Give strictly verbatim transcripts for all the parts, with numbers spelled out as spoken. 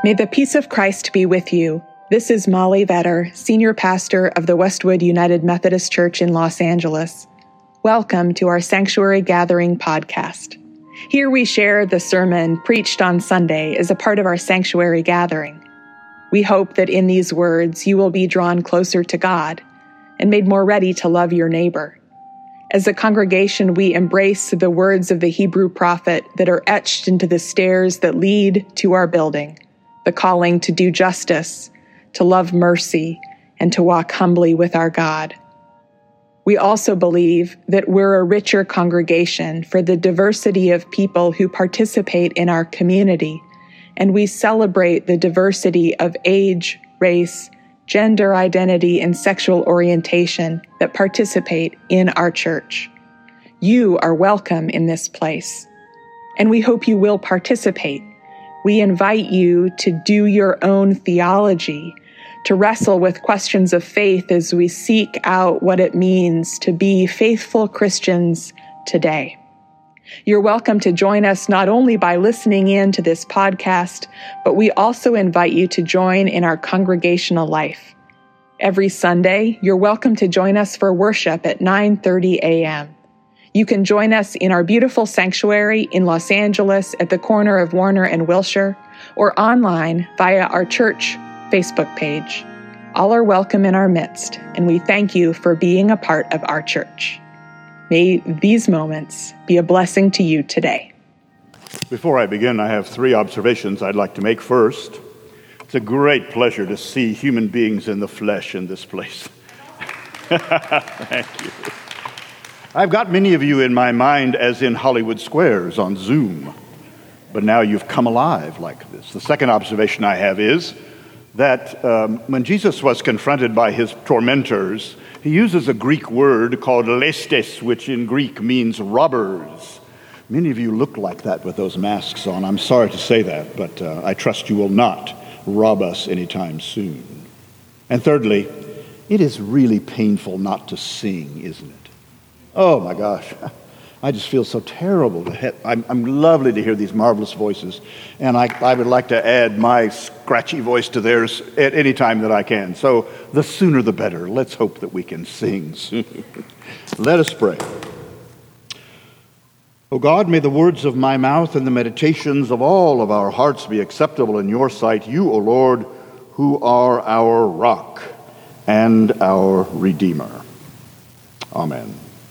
May the peace of Christ be with you. This is Molly Vetter, Senior Pastor of the Westwood United Methodist Church in Los Angeles. Welcome to our Sanctuary Gathering podcast. Here we share the sermon preached on Sunday as a part of our Sanctuary Gathering. We hope that in these words you will be drawn closer to God and made more ready to love your neighbor. As a congregation, we embrace the words of the Hebrew prophet that are etched into the stairs that lead to our building, the calling to do justice, to love mercy, and to walk humbly with our God. We also believe that we're a richer congregation for the diversity of people who participate in our community, and we celebrate the diversity of age, race, gender identity, and sexual orientation that participate in our church. You are welcome in this place, and we hope you will participate. We invite you to do your own theology, to wrestle with questions of faith as we seek out what it means to be faithful Christians today. You're welcome to join us not only by listening in to this podcast, but we also invite you to join in our congregational life. Every Sunday, you're welcome to join us for worship at nine thirty a.m. You can join us in our beautiful sanctuary in Los Angeles at the corner of Warner and Wilshire, or online via our church Facebook page. All are welcome in our midst, and we thank you for being a part of our church. May these moments be a blessing to you today. Before I begin, I have three observations I'd like to make. First, it's a great pleasure to see human beings in the flesh in this place. Thank you. I've got many of you in my mind as in Hollywood Squares on Zoom, but now you've come alive like this. The second observation I have is that um, when Jesus was confronted by his tormentors, he uses a Greek word called lestes, which in Greek means robbers. Many of you look like that with those masks on. I'm sorry to say that, but uh, I trust you will not rob us anytime soon. And thirdly, it is really painful not to sing, isn't it? Oh my gosh, I just feel so terrible. To have, I'm, I'm lovely to hear these marvelous voices, and I, I would like to add my scratchy voice to theirs at any time that I can. So the sooner the better. Let's hope that we can sing soon. Let us pray. O God, may the words of my mouth and the meditations of all of our hearts be acceptable in your sight, you, O Lord, who are our rock and our Redeemer. Amen.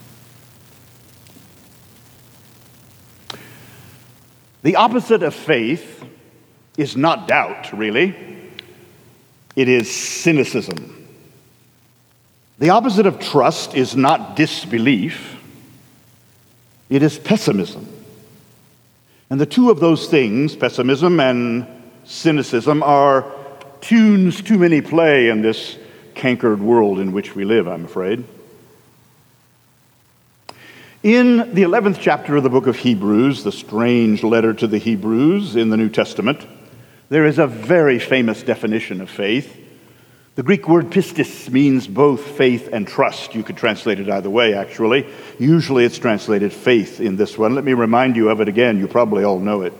The opposite of faith is not doubt, really. It is cynicism. The opposite of trust is not disbelief. It is pessimism. And the two of those things, pessimism and cynicism, are tunes too many play in this cankered world in which we live, I'm afraid. In the eleventh chapter of the book of Hebrews, the strange letter to the Hebrews in the New Testament, there is a very famous definition of faith. The Greek word pistis means both faith and trust. You could translate it either way, actually. Usually it's translated faith in this one. Let me remind you of it again. You probably all know it.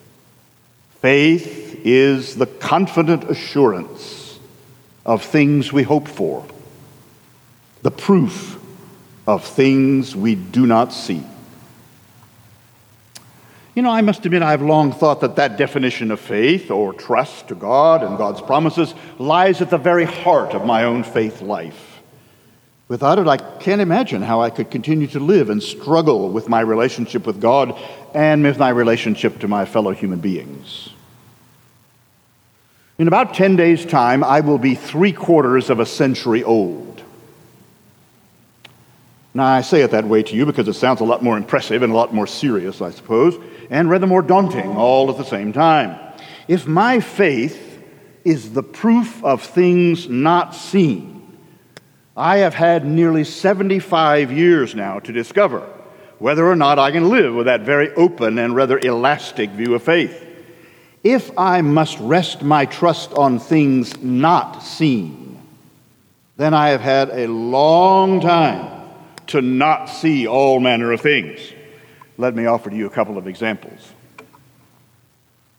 Faith is the confident assurance of things we hope for, the proof of things we do not see. You know, I must admit I've long thought that that definition of faith or trust to God and God's promises lies at the very heart of my own faith life. Without it, I can't imagine how I could continue to live and struggle with my relationship with God and with my relationship to my fellow human beings. In about ten days' time, I will be three quarters of a century old. Now, I say it that way to you because it sounds a lot more impressive and a lot more serious, I suppose, and rather more daunting all at the same time. If my faith is the proof of things not seen, I have had nearly seventy-five years now to discover whether or not I can live with that very open and rather elastic view of faith. If I must rest my trust on things not seen, then I have had a long time to not see all manner of things. Let me offer to you a couple of examples.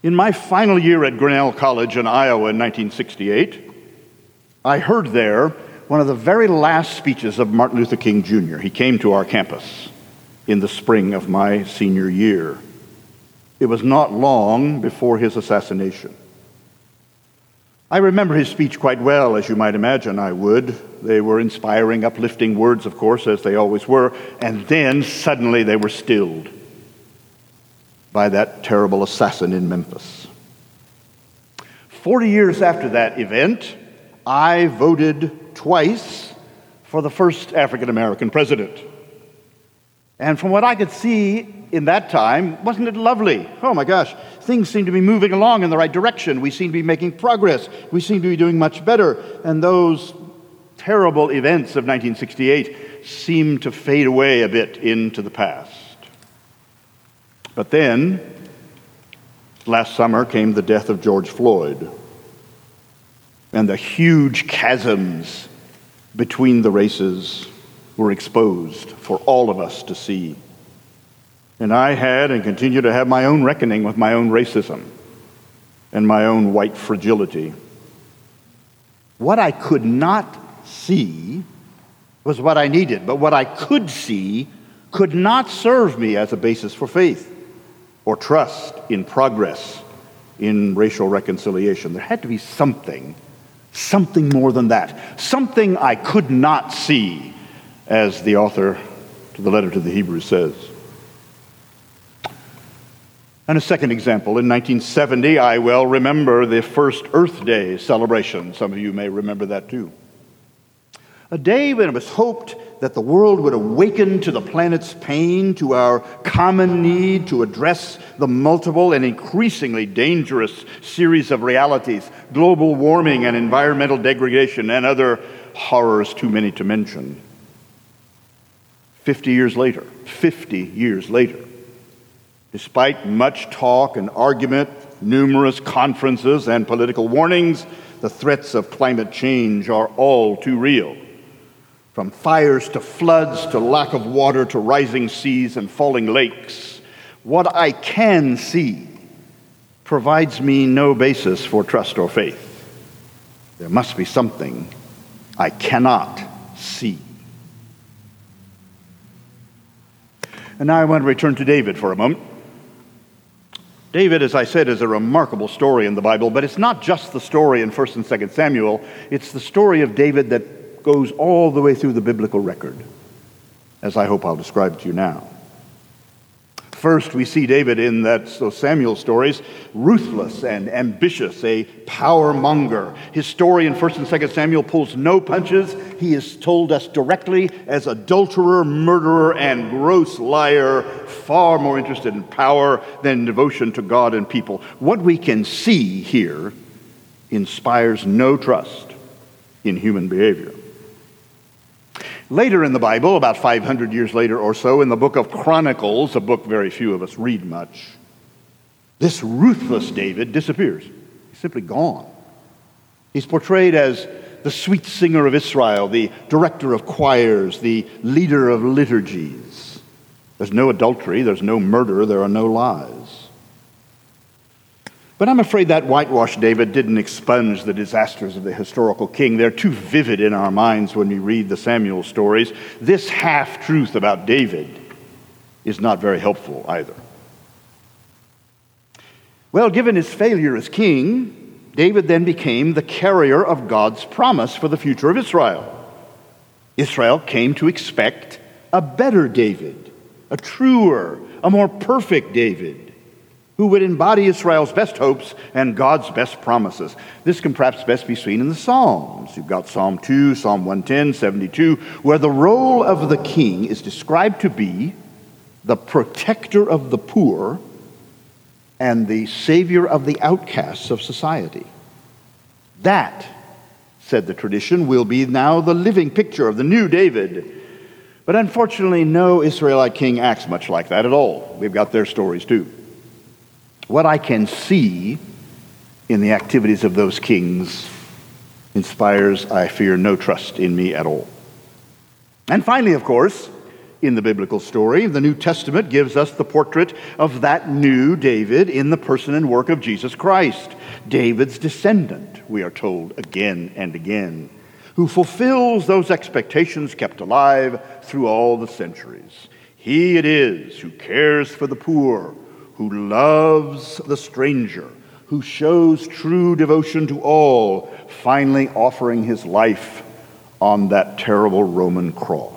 In my final year at Grinnell College in Iowa in nineteen sixty-eight, I heard there one of the very last speeches of Martin Luther King Junior He came to our campus in the spring of my senior year. It was not long before his assassination. I remember his speech quite well, as you might imagine I would. They were inspiring, uplifting words, of course, as they always were, and then suddenly they were stilled by that terrible assassin in Memphis. Forty years after that event, I voted twice for the first African American president. And from what I could see in that time, wasn't it lovely? Oh my gosh, things seem to be moving along in the right direction. We seem to be making progress. We seem to be doing much better. And those terrible events of nineteen sixty-eight seem to fade away a bit into the past. But then, last summer came the death of George Floyd, and the huge chasms between the races were exposed for all of us to see. And I had and continue to have my own reckoning with my own racism and my own white fragility. What I could not see was what I needed, but what I could see could not serve me as a basis for faith or trust in progress in racial reconciliation. There had to be something, something more than that, something I could not see, as the author to the letter to the Hebrews says. And a second example, in nineteen seventy, I well remember the first Earth Day celebration. Some of you may remember that too. A day when it was hoped that the world would awaken to the planet's pain, to our common need to address the multiple and increasingly dangerous series of realities, global warming and environmental degradation and other horrors too many to mention. Fifty years later, fifty years later, despite much talk and argument, numerous conferences and political warnings, the threats of climate change are all too real. From fires to floods to lack of water to rising seas and falling lakes, what I can see provides me no basis for trust or faith. There must be something I cannot see. And now I want to return to David for a moment. David, as I said, is a remarkable story in the Bible, but it's not just the story in First and Second Samuel. It's the story of David that goes all the way through the biblical record, as I hope I'll describe to you now. First, we see David in that, those Samuel stories, ruthless and ambitious, a power monger. His story in First and Second Samuel pulls no punches. He is told us directly as adulterer, murderer, and gross liar, far more interested in power than devotion to God and people. What we can see here inspires no trust in human behavior. Later in the Bible, about five hundred years later or so, in the book of Chronicles, a book very few of us read much, this ruthless David disappears. He's simply gone. He's portrayed as the sweet singer of Israel, the director of choirs, the leader of liturgies. There's no adultery, there's no murder, there are no lies. But I'm afraid that whitewashed David didn't expunge the disasters of the historical king. They're too vivid in our minds when we read the Samuel stories. This half-truth about David is not very helpful either. Well, given his failure as king, David then became the carrier of God's promise for the future of Israel. Israel came to expect a better David, a truer, a more perfect David, who would embody Israel's best hopes and God's best promises. This can perhaps best be seen in the Psalms. You've got Psalm two, Psalm one ten, seventy-two, where the role of the king is described to be the protector of the poor and the savior of the outcasts of society. That, said the tradition, will be now the living picture of the new David. But unfortunately, no Israelite king acts much like that at all. We've got their stories too. What I can see in the activities of those kings inspires, I fear, no trust in me at all. And finally, of course, in the biblical story. The New Testament gives us the portrait of that new David in the person and work of Jesus Christ, David's descendant, we are told again and again, who fulfills those expectations kept alive through all the centuries. He it is who cares for the poor, who loves the stranger, who shows true devotion to all, finally offering his life on that terrible Roman cross.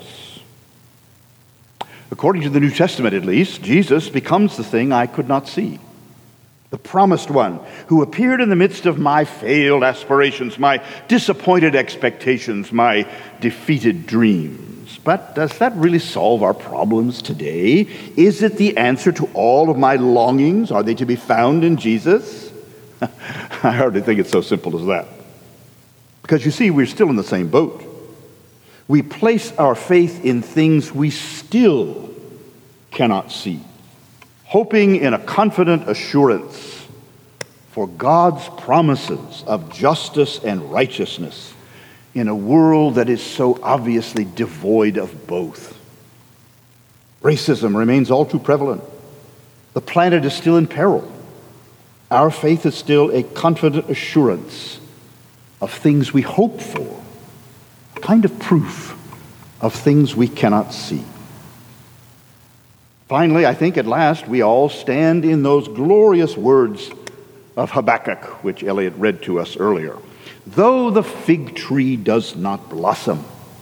According to the New Testament, at least, Jesus becomes the thing I could not see. The promised one who appeared in the midst of my failed aspirations, my disappointed expectations, my defeated dreams. But does that really solve our problems today? Is it the answer to all of my longings? Are they to be found in Jesus? I hardly think it's so simple as that. Because you see, we're still in the same boat. We place our faith in things we still cannot see, hoping in a confident assurance for God's promises of justice and righteousness in a world that is so obviously devoid of both. Racism remains all too prevalent. The planet is still in peril. Our faith is still a confident assurance of things we hope for, a kind of proof of things we cannot see. Finally, I think at last we all stand in those glorious words of Habakkuk, which Elliot read to us earlier. Though the fig tree does not blossom,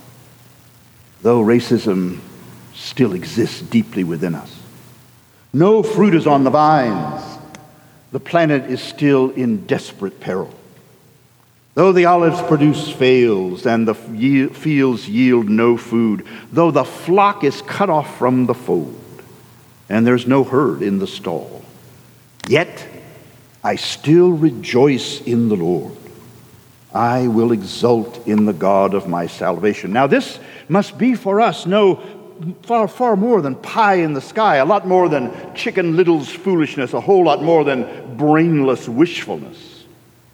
though racism still exists deeply within us, no fruit is on the vines, the planet is still in desperate peril. Though the olive's produce fails and the fields yield no food, though the flock is cut off from the fold, and there's no herd in the stall, yet I still rejoice in the Lord. I will exult in the God of my salvation. Now this must be for us no far, far more than pie in the sky, a lot more than Chicken Little's foolishness, a whole lot more than brainless wishfulness.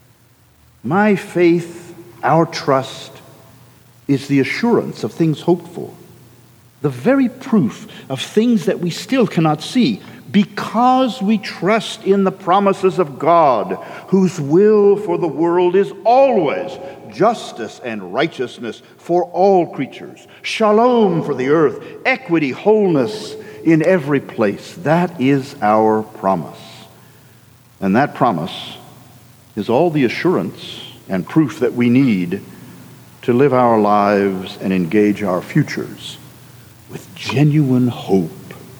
My faith, our trust, is the assurance of things hoped for, the very proof of things that we still cannot see, because we trust in the promises of God, whose will for the world is always justice and righteousness for all creatures, shalom for the earth, equity, wholeness in every place. That is our promise. And that promise is all the assurance and proof that we need to live our lives and engage our futures with genuine hope.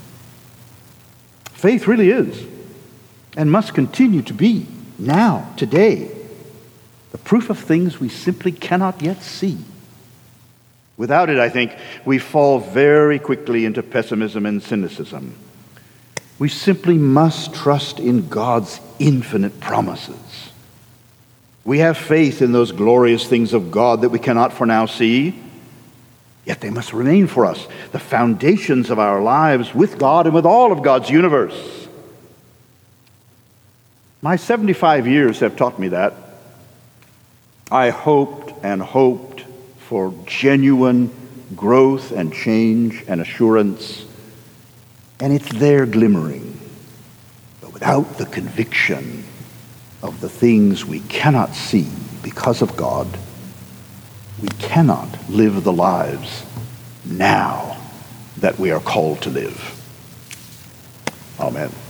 Faith really is, and must continue to be, now, today, the proof of things we simply cannot yet see. Without it, I think, we fall very quickly into pessimism and cynicism. We simply must trust in God's infinite promises. We have faith in those glorious things of God that we cannot for now see, yet they must remain for us the foundations of our lives with God and with all of God's universe. My seventy-five years have taught me that. I hoped and hoped for genuine growth and change and assurance, and it's there glimmering, but without the conviction of the things we cannot see because of God, we cannot live the lives now that we are called to live. Amen.